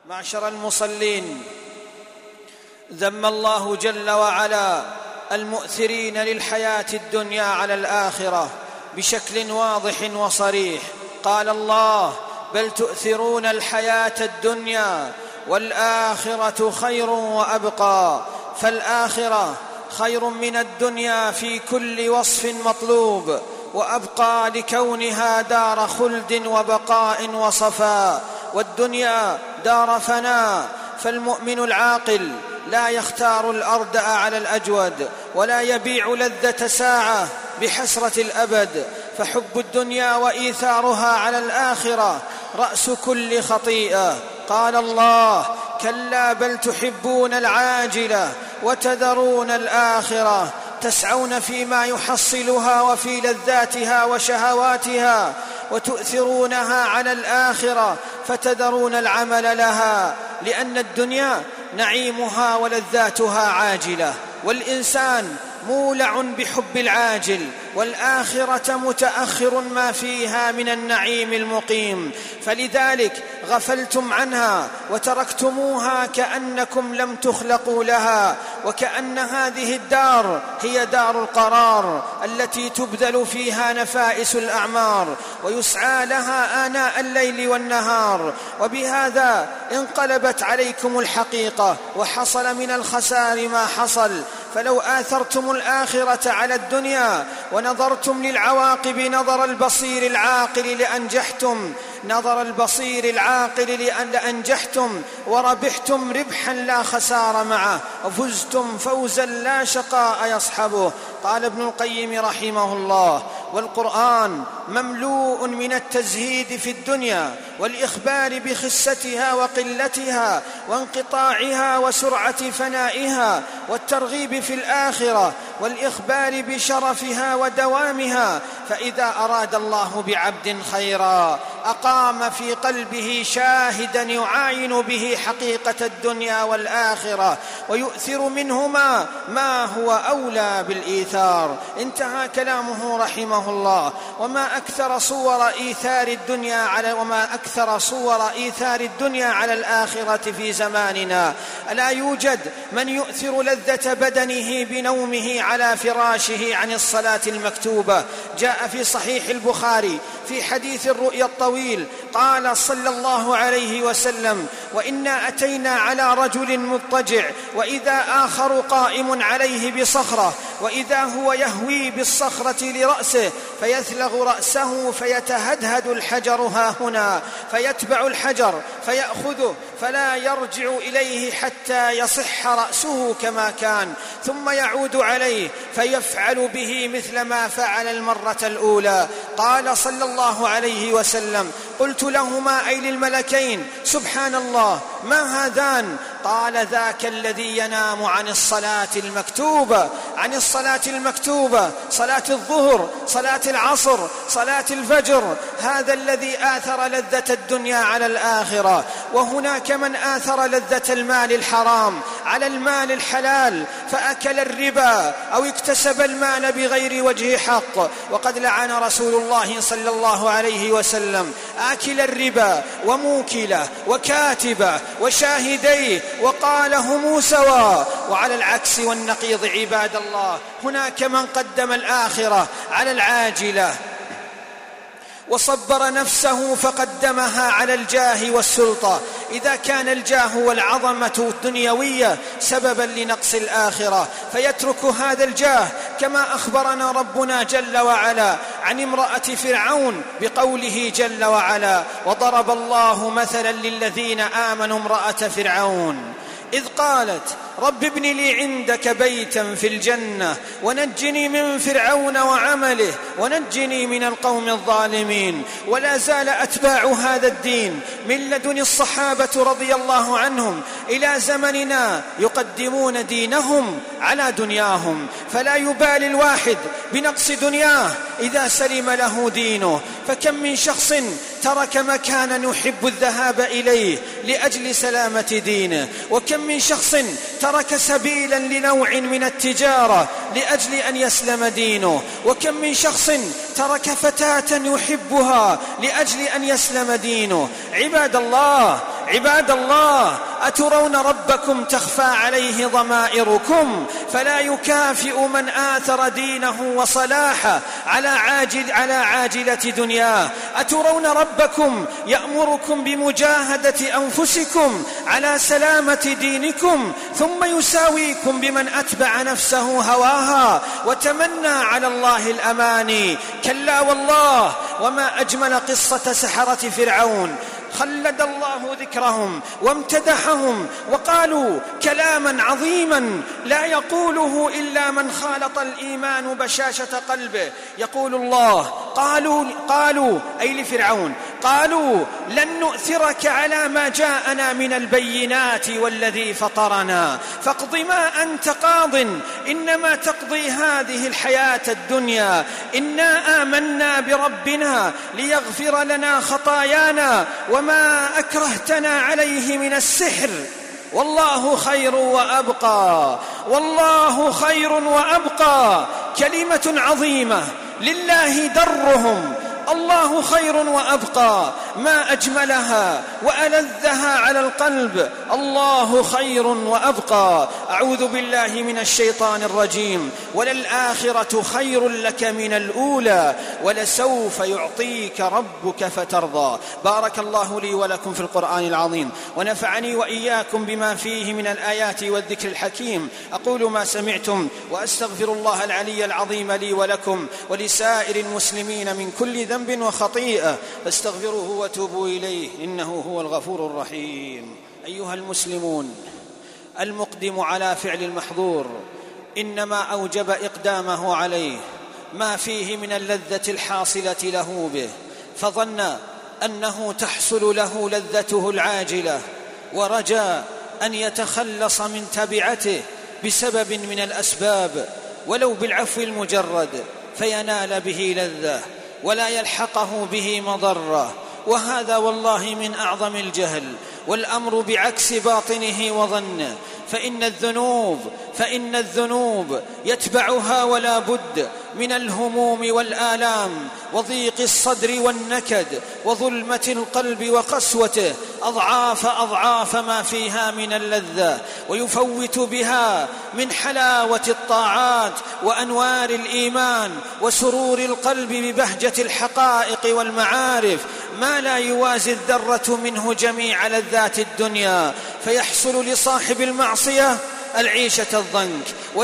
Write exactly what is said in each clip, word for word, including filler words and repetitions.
معشر المصلين، ذم الله جل وعلا المؤثرين للحياة الدنيا على الآخرة بشكل واضح وصريح. قال الله: بل تؤثرون الحياة الدنيا والآخرة خير وأبقى. فالآخرة خير من الدنيا في كل وصف مطلوب، وأبقى لكونها دار خلد وبقاء وصفاء، والدنيا دار فناء. فالمؤمن العاقل لا يختار الأردأ على الأجود، ولا يبيع لذة ساعة بحسرة الأبد. فحب الدنيا وإيثارها على الآخرة رأس كل خطيئة. قال الله: كلا بل تحبون العاجلة وتذرون الآخرة، تسعون فيما يحصلها وفي لذاتها وشهواتها، وتؤثرونها على الآخرة فتذرون العمل لها، لأن الدنيا نعيمها ولذاتها عاجلة، والإنسان مولع بحب العاجل، والآخرة متأخر ما فيها من النعيم المقيم. فلذلك غفلتم عنها وتركتموها كأنكم لم تخلقوا لها، وكأن هذه الدار هي دار القرار التي تبذل فيها نفائس الأعمار ويسعى لها آناء الليل والنهار. وبهذا انقلبت عليكم الحقيقة وحصل من الخسار ما حصل. فلو آثرتم الآخرة على الدنيا ونظرتم للعواقب نظر البصير العاقل لأنجحتم نظر البصير العاقل لأنجحتم وربحتم ربحا لا خسار معه، وفزتم فوزا لا شقاء يصحبه. قال ابن القيم رحمه الله: والقرآن مملوء من التزهيد في الدنيا والإخبار بخستها وقلتها وانقطاعها وسرعة فنائها، والترغيب في الآخرة والإخبار بشرفها ودوامها. فإذا أراد الله بعبد خيرا أقام في قلبه شاهدا يعاين به حقيقة الدنيا والآخرة، ويؤثر منهما ما هو أولى بالإيثار. انتهى كلامه رحمه الله. وما أكثر صور إيثار الدنيا على وما أكثر صور إيثار الدنيا على الآخرة في زماننا. ألا يوجد من يؤثر لذة بدنه بنومه على فراشه عن الصلاة المكتوبة؟ جاء في صحيح البخاري في حديث الرؤيا الطويل قال صلى الله عليه وسلم: وإنا أتينا على رجل مضطجع وإذا آخر قائم عليه بصخرة، وإذا هو يهوي بالصخرة لرأسه فيثلغ رأسه فيتهدهد الحجر ها هنا، فيتبع الحجر فيأخذه فلا يرجع إليه حتى يصح رأسه كما كان، ثم يعود عليه فيفعل به مثل ما فعل المرة الأولى. قال صلى الله عليه وسلم: قلت لهما أي للملكين: سبحان الله، ما هذان؟ قال: ذاك الذي ينام عن الصلاة المكتوبة عن الصلاة المكتوبة صلاة الظهر، صلاة العصر، صلاة الفجر، هذا الذي آثر لذة الدنيا على الآخرة. وهناك من آثر لذة المال الحرام على المال الحلال فأكل الربا أو اكتسب المال بغير وجه حق، وقد لعن رسول الله صلى الله عليه وسلم آكل الربا وموكله وكاتبه وشاهديه وقال هم سواء. وعلى العكس والنقيض عباد الله، هناك من قدم الآخرة على العاجلة وصبر نفسه فقدمها على الجاه والسلطة. إذا كان الجاه والعظمة الدنيوية سببا لنقص الآخرة فيترك هذا الجاه، كما أخبرنا ربنا جل وعلا عن امرأة فرعون بقوله جل وعلا: وضرب الله مثلا للذين آمنوا امرأة فرعون إذ قالت رب ابن لي عندك بيتا في الجنة ونجني من فرعون وعمله ونجني من القوم الظالمين. ولا زال أتباع هذا الدين من لدن الصحابة رضي الله عنهم إلى زمننا يقدمون دينهم على دنياهم، فلا يبالي الواحد بنقص دنياه إذا سلم له دينه. فكم من شخص ترك مكانا يحب الذهاب إليه لأجل سلامة دينه، وكم من شخص ترك سبيلا لنوع من التجارة لأجل أن يسلم دينه، وكم من شخص ترك فتاة يحبها لأجل أن يسلم دينه. عباد الله، عباد الله، أترون ربكم تخفى عليه ضمائركم فلا يكافئ من آثر دينه وصلاحه على عاجل على عاجلة دنياه؟ أترون ربكم يأمركم بمجاهدة أنفسكم على سلامة دينكم ثم يساويكم بمن أتبع نفسه هواها وتمنى على الله الأماني؟ كلا والله، وما أجمل قصة سحرة فرعون. خلد الله ذكرهم وامتدحهم وقالوا كلاما عظيما لا يقوله إلا من خالط الإيمان بشاشة قلبه. يقول الله: قالوا, قالوا أي لفرعون، قالوا لن نؤثرك على ما جاءنا من البينات والذي فطرنا فاقض ما أنت قاض إنما تقضي هذه الحياة الدنيا إنا آمنا بربنا ليغفر لنا خطايانا وما أكرهتنا عليه من السحر والله خير وأبقى. والله خير وأبقى كلمة عظيمة لله درهم، الله خير وأبقى، ما أجملها وألذها على القلب، الله خير وأبقى. أعوذ بالله من الشيطان الرجيم. وللآخرة خير لك من الأولى ولسوف يعطيك ربك فترضى. بارك الله لي ولكم في القرآن العظيم ونفعني وإياكم بما فيه من الآيات والذكر الحكيم. أقول ما سمعتم وأستغفر الله العلي العظيم لي ولكم ولسائر المسلمين من كل ذنب وخطيئة فاستغفروه وتوبوا إليه إنه هو الغفور الرحيم. أيها المسلمون، المقدم على فعل المحظور إنما أوجب إقدامه عليه ما فيه من اللذة الحاصلة له به، فظن أنه تحصل له لذته العاجلة ورجى أن يتخلص من تبعته بسبب من الأسباب ولو بالعفو المجرد فينال به لذة ولا يلحقه به مضرة، وهذا والله من أعظم الجهل، والأمر بعكس باطنه وظنه. فإن الذنوب فإن الذنوب يتبعها ولا بد من الهموم والآلام وضيق الصدر والنكد وظلمة القلب وقسوته أضعاف أضعاف ما فيها من اللذة، ويفوت بها من حلاوة الطاعات وأنوار الإيمان وسرور القلب ببهجة الحقائق والمعارف ما لا يوازي الذرة منه جميع لذات الدنيا، فيحصل لصاحب المعصية العيشة الضنك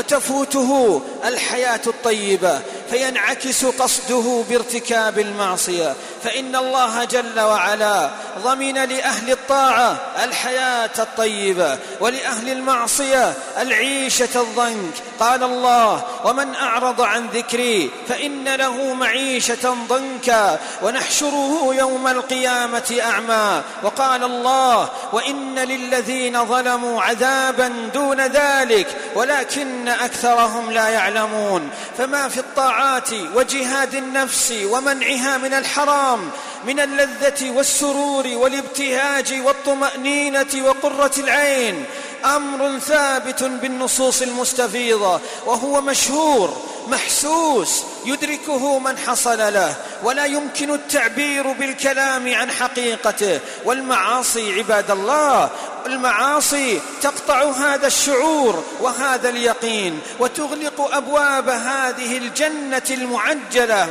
وتفوته الحياة الطيبة فينعكس قصده بارتكاب المعصية. فإن الله جل وعلا ضمن لأهل الطاعة الحياة الطيبة ولأهل المعصية العيشة الضنك. قال الله: ومن أعرض عن ذكري فإن له معيشة ضنكا ونحشره يوم القيامة أعمى. وقال الله: وإن للذين ظلموا عذابا دون ذلك ولكن أكثرهم لا يعلمون. فما في الطاعات وجهاد النفس ومنعها من الحرام من اللذة والسرور والابتهاج والطمأنينة وقرة العين أمر ثابت بالنصوص المستفيضة، وهو مشهور محسوس يدركه من حصل له، ولا يمكن التعبير بالكلام عن حقيقته. والمعاصي عباد الله، المعاصي تقطع هذا الشعور وهذا اليقين وتغلق أبواب هذه الجنة المعجلة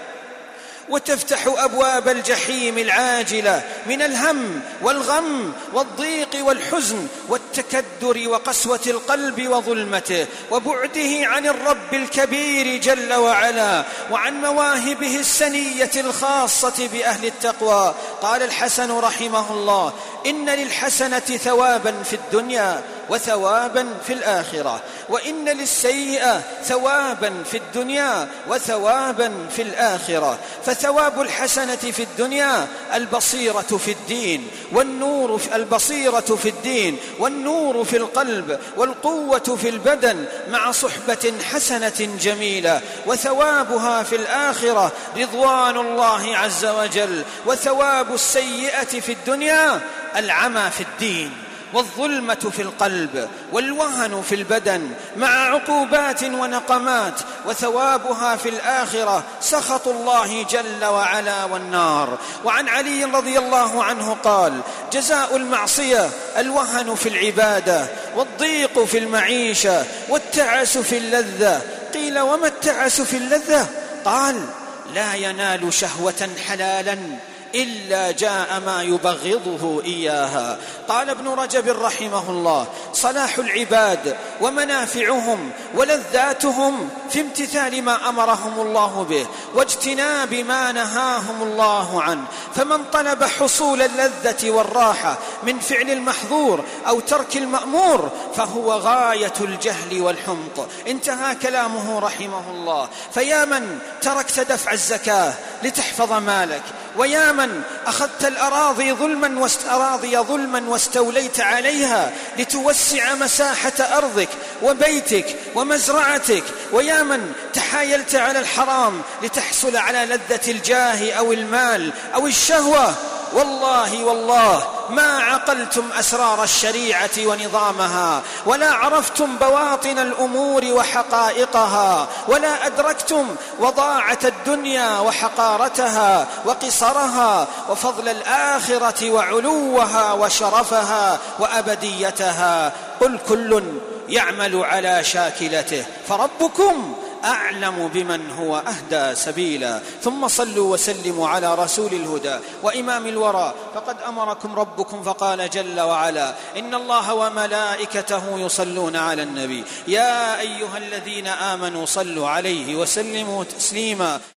وتفتح أبواب الجحيم العاجلة من الهم والغم والضيق والحزن والتكدر وقسوة القلب وظلمته وبعده عن الرب الكبير جل وعلا وعن مواهبه السنية الخاصة بأهل التقوى. قال الحسن رحمه الله: إن للحسنة ثوابا في الدنيا وثوابا في الآخرة، وإن للسيئة ثوابا في الدنيا وثوابا في الآخرة. فثواب الحسنة في الدنيا البصيرة في الدين والنور في البصيرة في الدين والنور في القلب والقوة في البدن مع صحبة حسنة جميلة. وثوابها في الآخرة رضوان الله عز وجل. وثواب السيئة في الدنيا العمى في الدين والظلمة في القلب والوهن في البدن مع عقوبات ونقمات، وثوابها في الآخرة سخط الله جل وعلا والنار. وعن علي رضي الله عنه قال: جزاء المعصية الوهن في العبادة، والضيق في المعيشة، والتعس في اللذة. قيل: وما التعس في اللذة؟ قال: لا ينال شهوة حلالا إلا جاء ما يبغضه إياها. قال ابن رجب رحمه الله: صلاح العباد ومنافعهم ولذاتهم في امتثال ما أمرهم الله به واجتناب ما نهاهم الله عنه، فمن طلب حصول اللذة والراحة من فعل المحظور أو ترك المأمور فهو غاية الجهل والحمق. انتهى كلامه رحمه الله. فيا من تركت دفع الزكاة لتحفظ مالك، ويا من أخذت الأراضي ظلما واستراضي ظلما واستوليت عليها لتوسع مساحة أرضك وبيتك ومزرعتك، ويا من تحايلت على الحرام لتحصل على لذة الجاه أو المال أو الشهوة، والله والله ما عقلتم أسرار الشريعة ونظامها، ولا عرفتم بواطن الأمور وحقائقها، ولا أدركتم وضاعة الدنيا وحقارتها وقصرها وفضل الآخرة وعلوها وشرفها وأبديتها. قل كل يعمل على شاكلته فربكم أعلم بمن هو أهدى سبيلا. ثم صلوا وسلموا على رسول الهدى وإمام الورى، فقد أمركم ربكم فقال جل وعلا: إن الله وملائكته يصلون على النبي يا أيها الذين آمنوا صلوا عليه وسلموا تسليما.